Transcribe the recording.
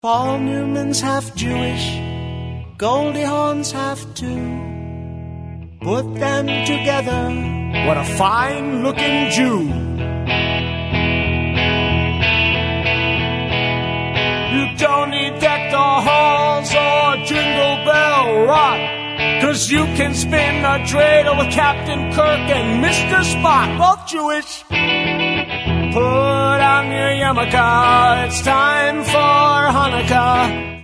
Paul Newman's half Jewish, Goldie Hawn's half too. Put them together, what a fine-looking Jew. You don't need deck the halls or Jingle Bell Rock, 'cause you can spin a dreidel with Captain Kirk and Mr. Spock, both Jewish. Put on your yarmulke, it's time for Hanukkah.